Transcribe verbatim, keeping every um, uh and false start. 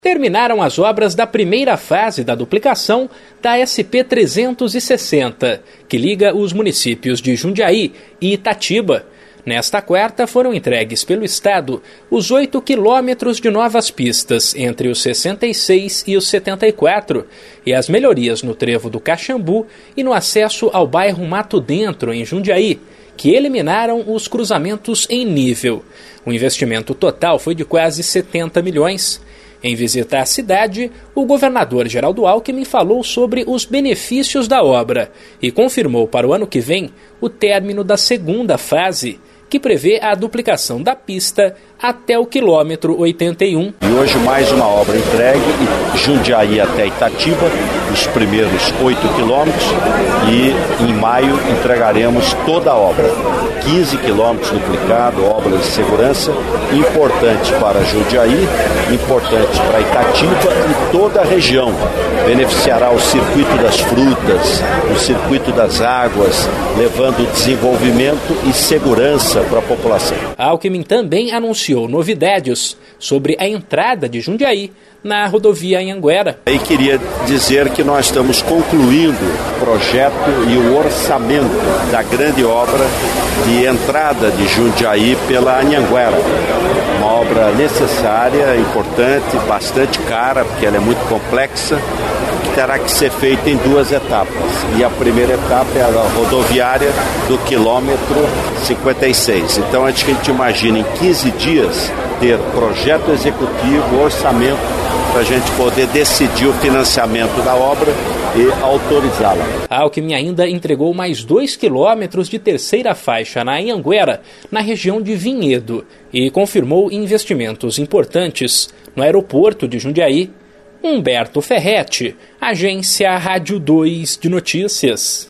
Terminaram as obras da primeira fase da duplicação da S P trezentos e sessenta, que liga os municípios de Jundiaí e Itatiba. Nesta quarta foram entregues pelo Estado os oito quilômetros de novas pistas entre os sessenta e seis e os setenta e quatro e as melhorias no trevo do Caxambu e no acesso ao bairro Mato Dentro, em Jundiaí, que eliminaram os cruzamentos em nível. O investimento total foi de quase setenta milhões. Em visita à cidade, o governador Geraldo Alckmin falou sobre os benefícios da obra e confirmou para o ano que vem o término da segunda fase, que prevê a duplicação da pista até o quilômetro oitenta e um. E hoje mais uma obra entregue, Jundiaí até Itatiba, os primeiros oito quilômetros, e em maio entregaremos toda a obra. quinze quilômetros duplicado, obra de segurança, importante para Jundiaí, importante para Itatiba e toda a região. Beneficiará o circuito das frutas, o circuito das águas, levando desenvolvimento e segurança para a população. Alckmin também anunciou novidades sobre a entrada de Jundiaí na rodovia Anhanguera. E queria dizer que nós estamos concluindo o projeto e o orçamento da grande obra de entrada de Jundiaí pela Anhanguera. Uma obra necessária, importante, bastante cara, porque ela é muito complexa, que terá que ser feita em duas etapas. E a primeira etapa é a rodoviária do quilômetro cinquenta e seis. Então a gente imagina em quinze dias ter projeto executivo, orçamento, para a gente poder decidir o financiamento da obra e autorizá-la. Alckmin ainda entregou mais dois quilômetros de terceira faixa na Anhanguera, na região de Vinhedo, e confirmou investimentos importantes no aeroporto de Jundiaí. Humberto Ferretti, Agência Rádio dois de Notícias.